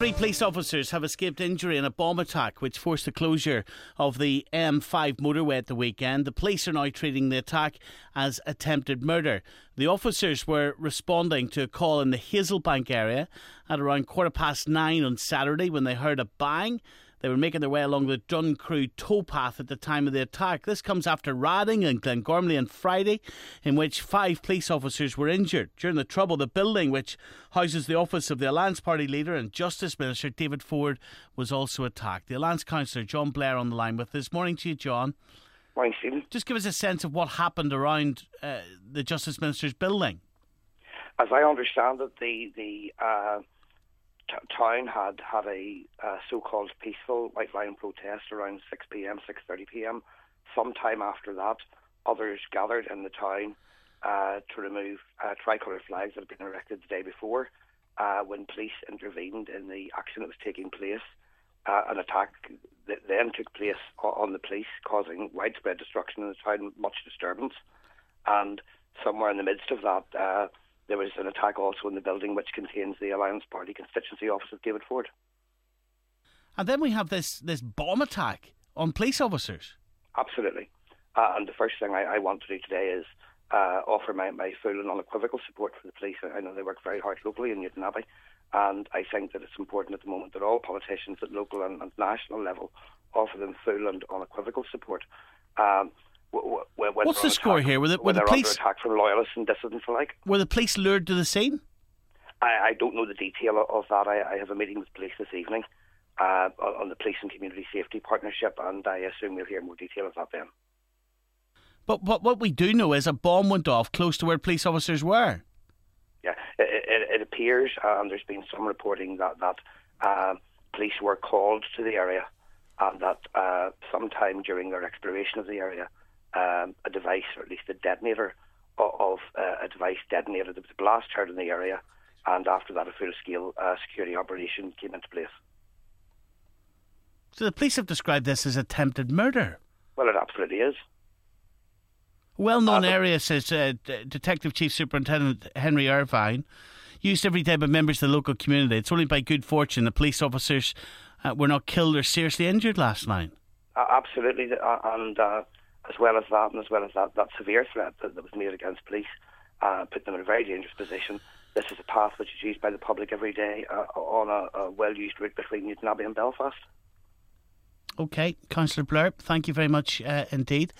Three police officers have escaped injury in a bomb attack which forced the closure of the M5 motorway at the weekend. The police are now treating the attack as attempted murder. The officers were responding to a call in the Hazelbank area at around 9:15 on Saturday when they heard a bang. They were making their way along the Duncrew towpath at the time of the attack. This comes after Radding and Glengormley on Friday, in which 5 police officers were injured. During the trouble, the building which houses the office of the Alliance Party leader and Justice Minister David Ford was also attacked. The Alliance councillor John Blair on the line with us. Morning to you, John. Morning, Stephen. Just give us a sense of what happened around the Justice Minister's building. As I understand it, the town had a so-called peaceful white line protest around 6 p.m, 6:30 p.m. Sometime after that, others gathered in the town to remove tricolour flags that had been erected the day before. When police intervened in the action that was taking place, an attack that then took place on the police, causing widespread destruction in the town, much disturbance. And somewhere in the midst of that, there was an attack also in the building which contains the Alliance Party constituency office of David Ford. And then we have this bomb attack on police officers. Absolutely. And the first thing I want to do today is offer my full and unequivocal support for the police. I know they work very hard locally in Newtownabbey, and I think that it's important at the moment that all politicians at local and national level offer them full and unequivocal support. What's the score here? Were the police under attack from loyalists and dissidents alike? Were the police lured to the scene? I don't know the detail of that. I have a meeting with police this evening on the police and community safety partnership, and I assume we'll hear more detail of that then. But what we do know is a bomb went off close to where police officers were. Yeah, it appears, and there's been some reporting that police were called to the area, and that sometime during their exploration of the area, a device, or at least a detonator of a device detonated. There was a blast heard in the area, and after that a full-scale security operation came into place. So the police have described this as attempted murder? Well, it absolutely is. Well-known area, says Detective Chief Superintendent Henry Irvine, used every day by members of the local community. It's only by good fortune the police officers were not killed or seriously injured last night. Absolutely, and as well as that severe threat that was made against police, put them in a very dangerous position. This is a path which is used by the public every day on a well-used route between Newtownabbey and Belfast. OK, Councillor Blair, thank you very much indeed.